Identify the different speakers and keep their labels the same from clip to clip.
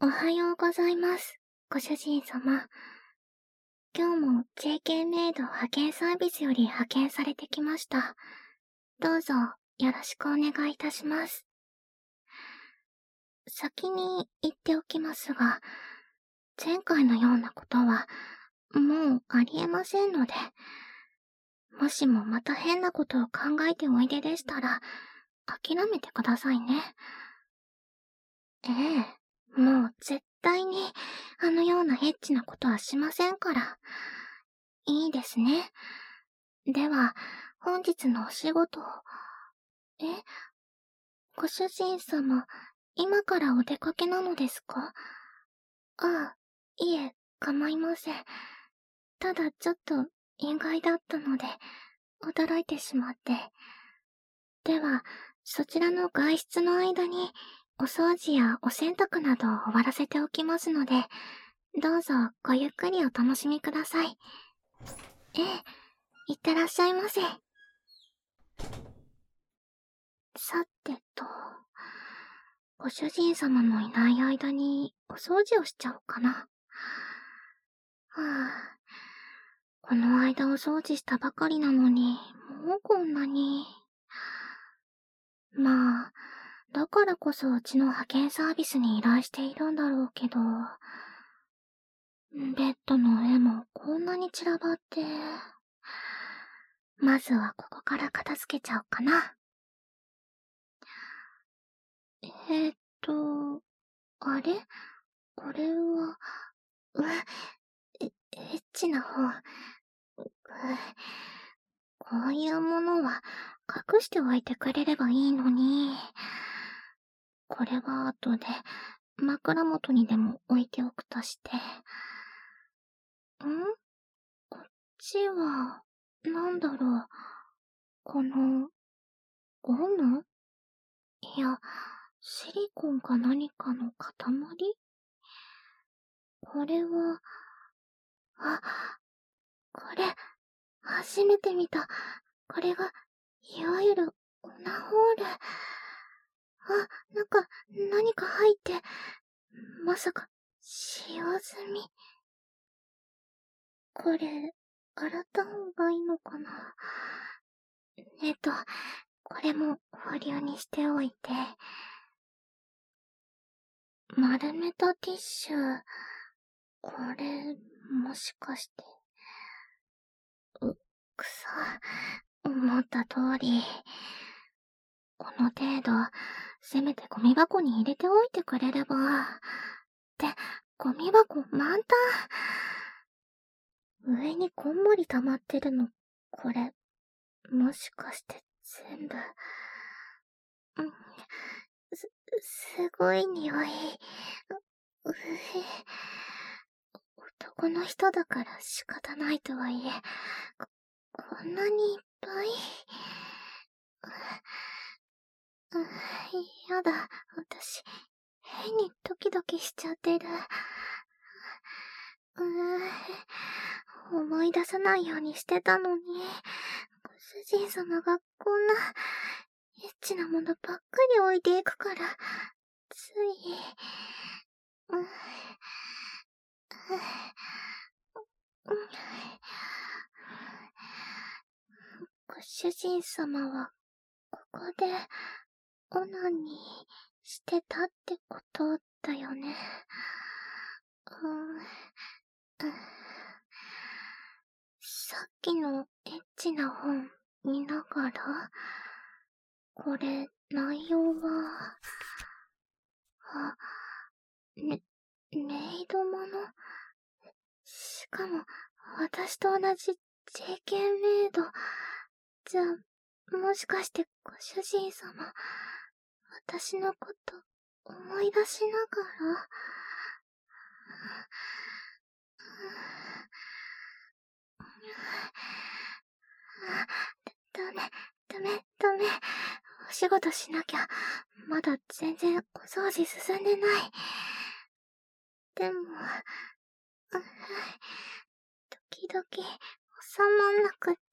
Speaker 1: おはようございます、ご主人様。今日も JK メイド派遣サービスより派遣されてきました。どうぞよろしくお願いいたします。先に言っておきますが、前回のようなことはもうありえませんので、もしもまた変なことを考えておいででしたら、諦めてくださいね。ええ、もう絶対にあのようなエッチなことはしませんから。いいですね。では、本日のお仕事を。ご主人様、今からお出かけなのですか？ああ、いえ、構いません。ただちょっと意外だったので、驚いてしまって。では、そちらの外出の間に、お掃除やお洗濯などを終わらせておきますので、どうぞごゆっくりお楽しみください。ええ、いってらっしゃいませ。さてと、ご主人様のいない間にお掃除をしちゃおうかな。はあ、この間お掃除したばかりなのに、もうこんなに。まあ、だからこそうちの派遣サービスに依頼しているんだろうけど、ベッドの上もこんなに散らばって、まずはここから片付けちゃおうかな。えーっと、あれ？これは、エッチな方。こういうものは隠しておいてくれればいいのに。これは後で枕元にでも置いておくとして。こっちは、なんだろう。この、ゴム？いや、シリコンか何かの塊？これは、あ、これ、初めて見た。これが、いわゆる、オナホール。何か入って、まさか、使用済み。これ、洗った方がいいのかな。これも保留にしておいて。丸めたティッシュ。これ、もしかして。くそ。思った通り。この程度、せめてゴミ箱に入れておいてくれれば。ゴミ箱満タン。上にこんもり溜まってるの、これ、もしかして全部。すごい匂い。男の人だから仕方ないとはいえ、こんなにいっぱい。やだ、私、変にドキドキしちゃってる。思い出さないようにしてたのに、ご主人様がこんな、エッチなものばっかり置いていくから、つい、ご主人様は、ここで、オナニーしてたってことだよね。さっきのエッチな本見ながら、これ、内容は、メイドもの？しかも、私と同じ JK メイド。じゃあ、もしかしてご主人様、私のこと思い出しながら。ダメ。お仕事しなきゃ。まだ全然お掃除進んでない。でも、時々収まんなくって。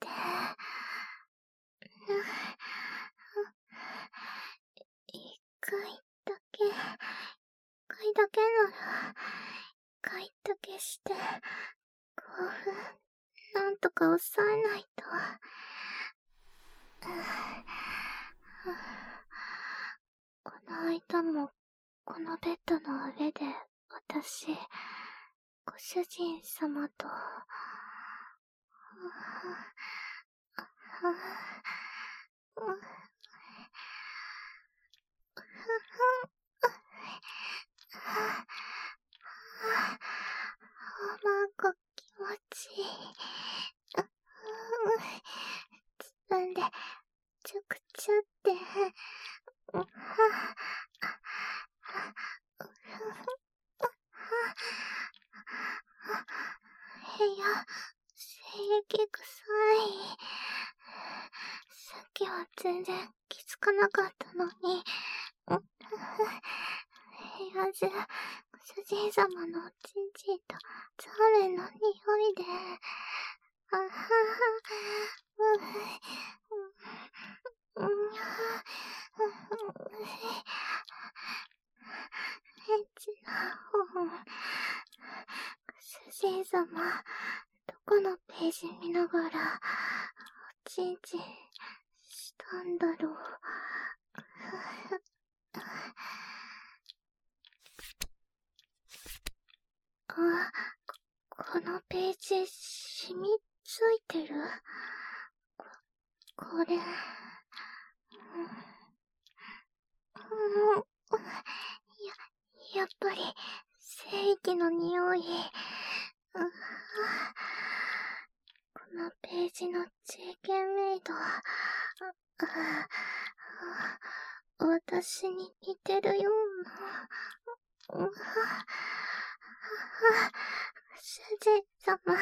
Speaker 1: 一回だけいだけなら、回だけして、興奮、なんとか抑えないと。この間も、このベッドの上で、私、ご主人様と、なんか気持ちいい。自分で、ちょくちょって、部屋、精液臭い。さっきは全然気づかなかったのに、部屋中、主人様のおちんちんとザーメンの匂いで、エッチな本。主人様、どこのページ見ながら、おちんちんしたんだろう。このページ、染みついてる？これ、やっぱり、精液の匂い。このページの JK メイド、私に似てるような。主人様。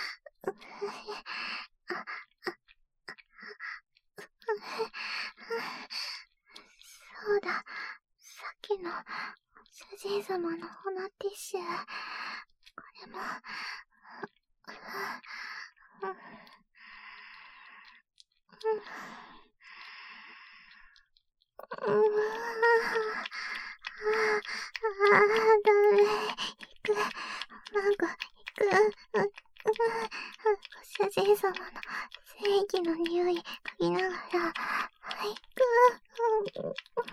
Speaker 1: そうだ、さっきの主人様の鼻ティッシュ。これも、ダメ。行く。なんか、行く。ご主人様の正義の匂い嗅ぎながら、行く。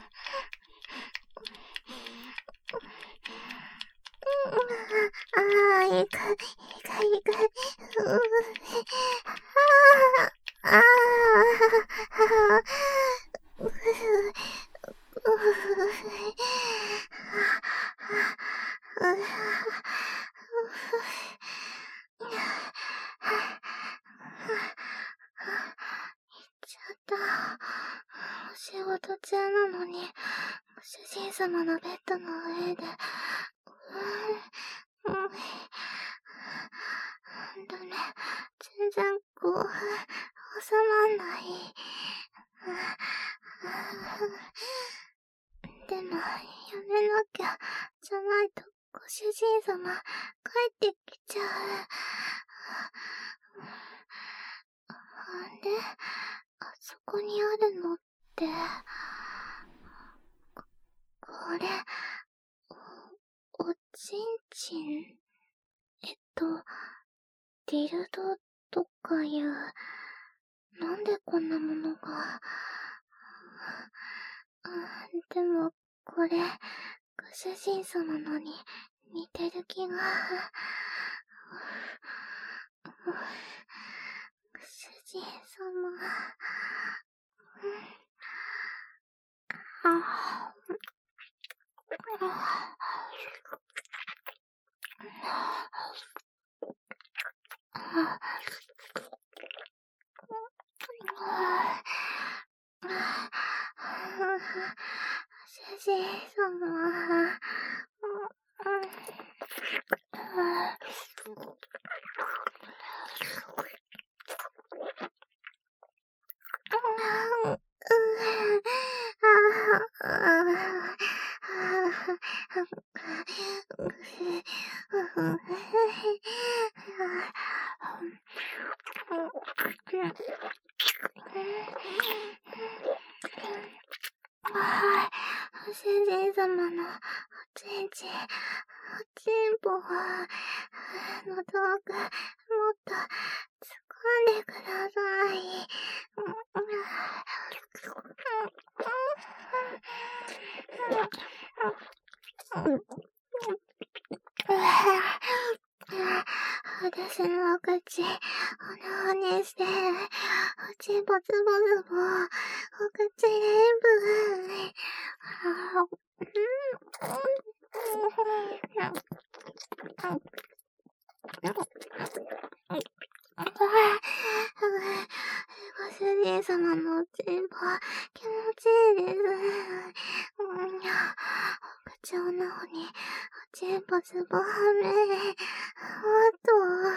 Speaker 1: 行く。ちょっと、お仕事中なのに、ご主人様のベッドの上で、ダメ、全然興奮、収まんない。でも、やめなきゃ、じゃないと、ご主人様、帰ってきちゃう。で、あそこにあるのって、これ、おちんちん？ディルドとかいう、なんでこんなものが。でも、これ、ご主人様のに似てる気が。ご主人様。主人様。主人様のおちんちん、おちんぽを、遠く、もっと、掴んでください。私のお口、おなにして、おちんぽつぼつぼ、お口全部、ご主人様のおちんぽ、気持ちいいです。お口をなおに、おちんぽつぼはめ、あと、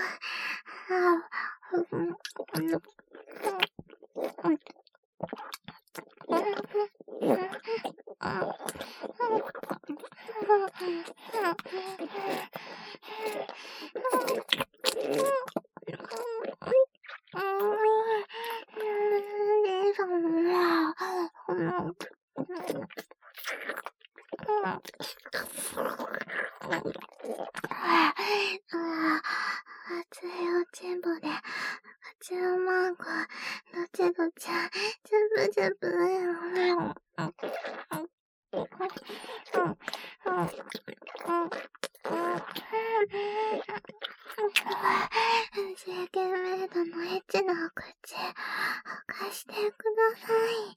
Speaker 1: 熱いおちんぽで、口のマンコ、どちどち、ジュブジュブ、JK メイドのエッチなお口、貸してください。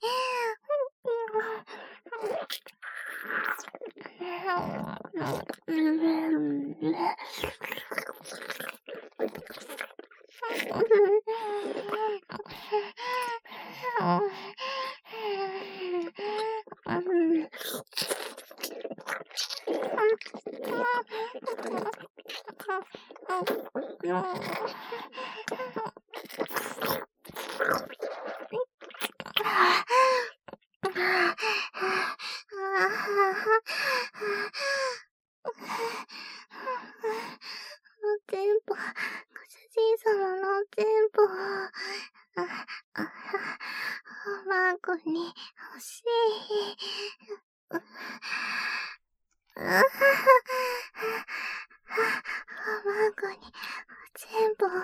Speaker 1: おちんぽ、ご主人様のおちんぽ、おまんこに欲しい。おまんこにおちんぽを、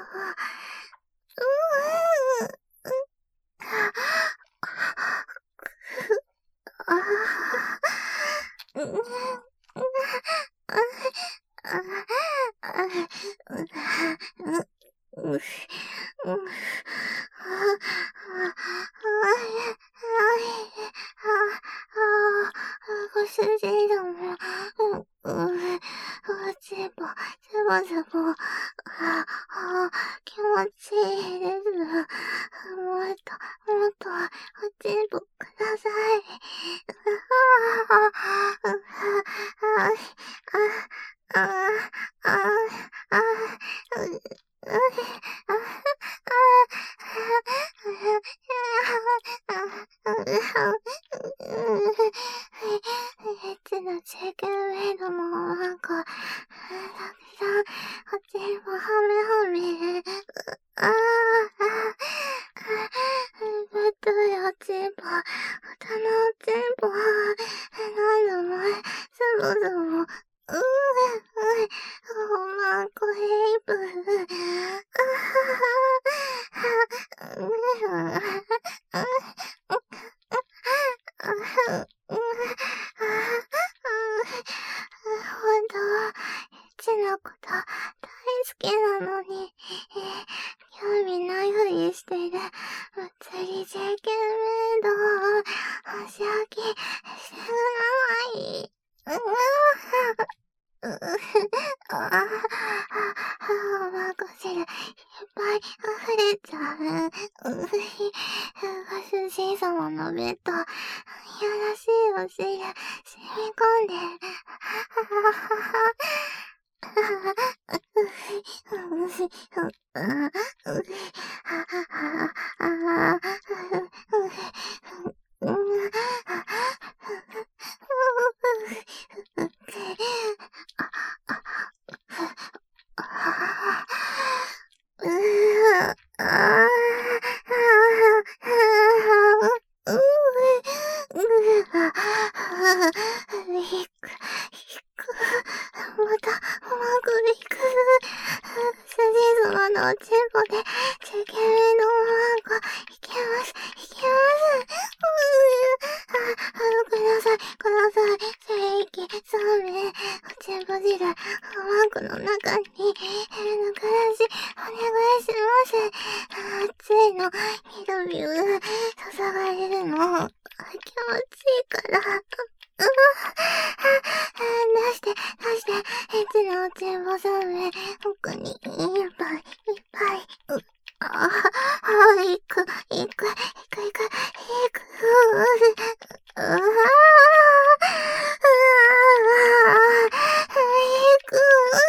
Speaker 1: ご主人様、おちんぽ、ズボズボ、気持ちいいです。もっと、おちんぽください。エッチなJKメイドのなんか、たくさん、おちんぽはめはめ、ぶっといおちんぽ、歌のおちんぽ、なんだお前、ズボズボ、おまんこヘイプ、ほんとは、エッチなこと大好きなのに、興味ないふりしてる、むっつりJK メイド、お仕置きしてない。おまんこ汁、いっぱい溢れちゃう。ご主人様のベッド、いやらしいお汁、染み込んでる。ひっく閉じるマークの中に、抜かし、お願いします。熱いの、みるみる、注がれるの、気持ちいいから。出して、出して、エッチなおちんぼさめ、奥にいっぱい、いっぱい。行く、行く、行く、行く、行く、うわ行く、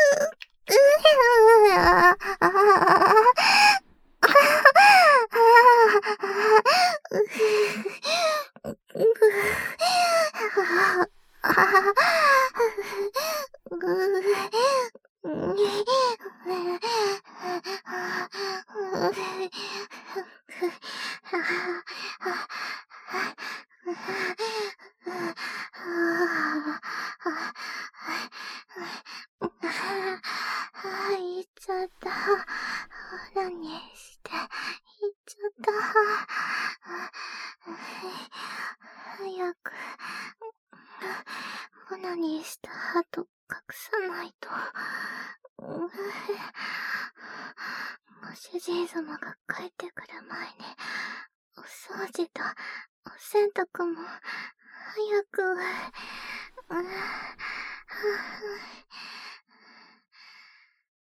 Speaker 1: 言っちゃった。何して、言っちゃった。早く、オナニーした後隠さないと。ご主人様が帰ってくる前に、お掃除とお洗濯も早く。